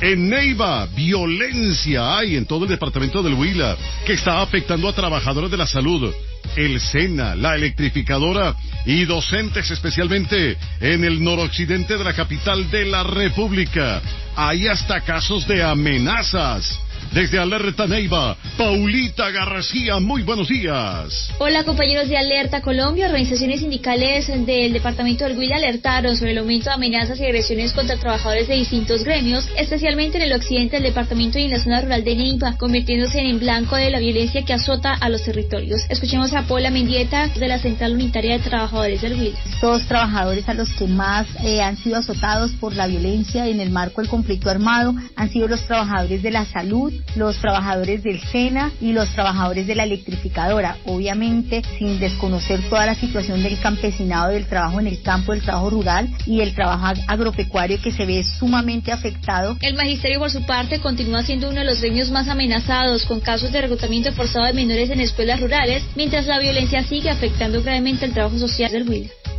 En Neiva, violencia hay en todo el departamento del Huila, que está afectando a trabajadores de la salud. El SENA, la electrificadora y docentes especialmente en el noroccidente de la capital de la República. Hay hasta casos de amenazas. Desde Alerta Neiva, Paulita García, muy buenos días. Hola compañeros de Alerta Colombia. Organizaciones sindicales del departamento del Huila alertaron sobre el aumento de amenazas y agresiones contra trabajadores de distintos gremios, especialmente en el occidente del departamento y en la zona rural de Neiva, convirtiéndose en blanco de la violencia que azota a los territorios. Escuchemos a Paula Mendieta de la Central Unitaria de Trabajadores del Huila. Estos trabajadores a los que más han sido azotados por la violencia en el marco del conflicto armado han sido los trabajadores de la salud, los trabajadores del SENA y los trabajadores de la electrificadora, obviamente sin desconocer toda la situación del campesinado, del trabajo en el campo, del trabajo rural y del trabajo agropecuario que se ve sumamente afectado. El magisterio por su parte continúa siendo uno de los gremios más amenazados con casos de reclutamiento forzado de menores en escuelas rurales, mientras la violencia sigue afectando gravemente el trabajo social del Huila.